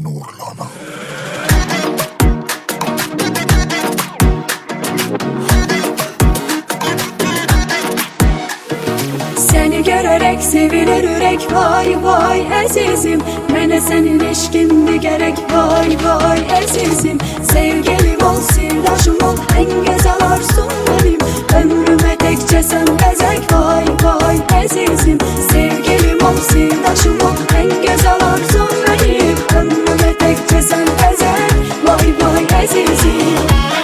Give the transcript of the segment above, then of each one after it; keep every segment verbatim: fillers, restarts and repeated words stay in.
nurlana. Seni görerek sevilir ürek, vay vay əzizim. Mənə sənin eşqindir gərək, vay vay əzizim. Sevgilim ol, sirdaşım ol, ən gözəl arzum mənim. Ömrümə təkcə sən bəzək, vay vay əzizim. Sevgilim ol, sirdaşım ol, ən gözəl arzum mənim. Ömrümə təkcə sən bəzək, vay vay əzizim.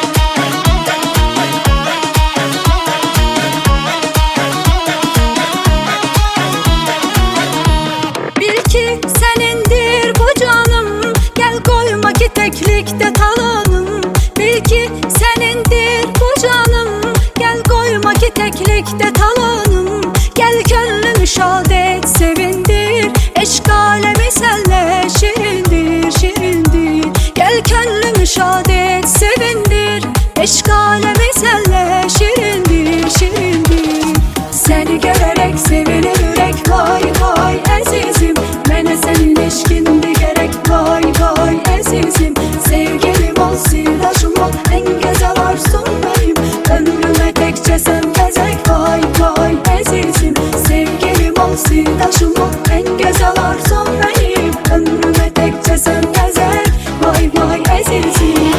Teklikte talanım, bil ki senindir bu canım. Gel koyma ki teklikte talanım. Gel gönlümü şad et, sevindir. Eşk alemi senle şirindir, şirindir. Gel gönlümü şad et, sevindir. Eşk alemi senle şirindir, şirindir. Seni görerek sevilir ürek, vay vay əzizim. Mənə sənin eşqindir gərək, vay vay əzizim. Sevgilim ol, sirdaşım ol, ən gözəl arzum mənim. Ömrümə təkcə sən bəzək, vay vay əzizim. Sevgilim ol, sirdaşım ol, ən gözəl arzum mənim. Ömrümə təkcə sən bəzək, vay vay əzizim.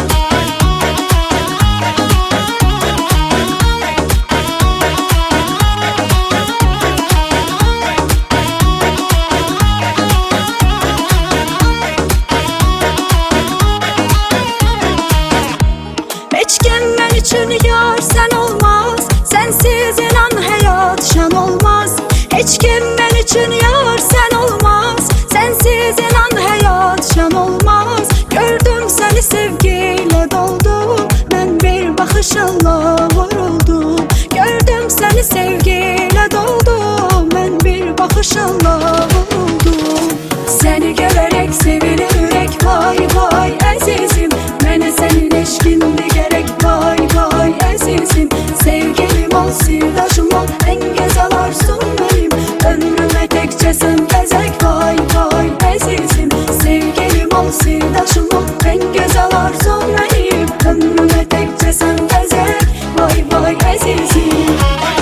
Eşkimmen için yar sen olmaz, sensiz inan hayat şan olmaz. Eşkimmen için yar sen olmaz, sensiz inan hayat şan olmaz. Gördüm seni sevgiyle doldu, ben bir bakışınla vuruldum. Gördüm seni sevgiyle doldu, ben bir bakışınla vuruldum. Seni görerek sevilir ürek, vay vay əzizim. Mənə sənin eşqindir gərək, vay vay əzizim. Sevgilim ol, sirdaşım ol, ən gözəl arzum mənim. Ömrümə təkcə sən bəzək, vay vay əzizim. Sevgilim ol, sirdaşım ol, ən gözəl arzum mənim. Ömrümə təkcə sən bəzək, vay vay əzizim.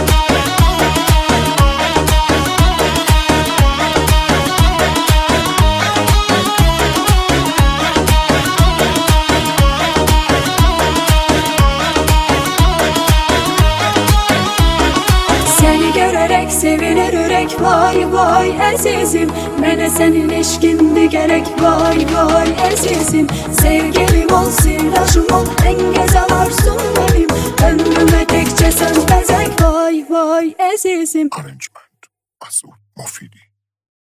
Görerek sevilir ürek, vay vay əzizim. Mənə sənin eşqindir gərək, vay vay əzizim. Sevgilim ol, sirdaşım ol, ən gözəl arzum mənim. Ömrümə təkcə sən bəzək, vay vay əzizim. Arrangement Azul Mofidi.